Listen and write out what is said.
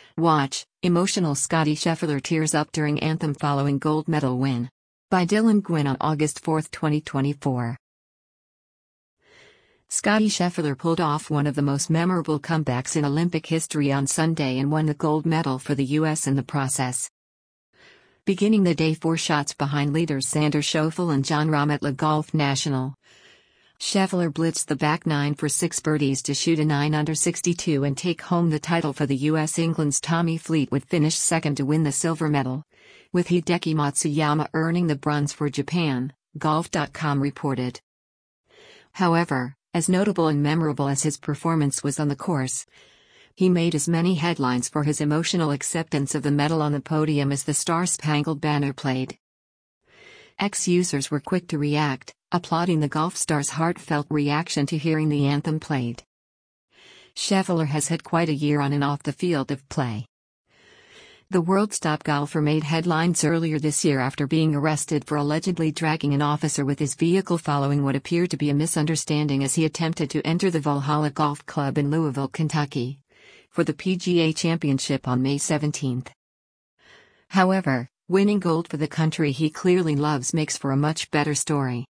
Watch, emotional Scottie Scheffler tears up during anthem following gold medal win. By Dylan Gwynn on August 4, 2024. Scottie Scheffler pulled off one of the most memorable comebacks in Olympic history on Sunday and won the gold medal for the U.S. in the process. Beginning the day 4 shots behind leaders Xander Schauffele and Jon Rahm at Le Golf National, Scheffler blitzed the back 9 for 6 birdies to shoot a 9 under 62 and take home the title for the U.S. England's Tommy Fleetwood finished second to win the silver medal, with Hideki Matsuyama earning the bronze for Japan, Golf.com reported. However, as notable and memorable as his performance was on the course, he made as many headlines for his emotional acceptance of the medal on the podium as the Star-Spangled Banner played. X-users were quick to react, applauding the golf star's heartfelt reaction to hearing the anthem played. Scheffler has had quite a year on and off the field of play. The world's top golfer made headlines earlier this year after being arrested for allegedly dragging an officer with his vehicle following what appeared to be a misunderstanding as he attempted to enter the Valhalla Golf Club in Louisville, Kentucky, for the PGA Championship on May 17. However, winning gold for the country he clearly loves makes for a much better story.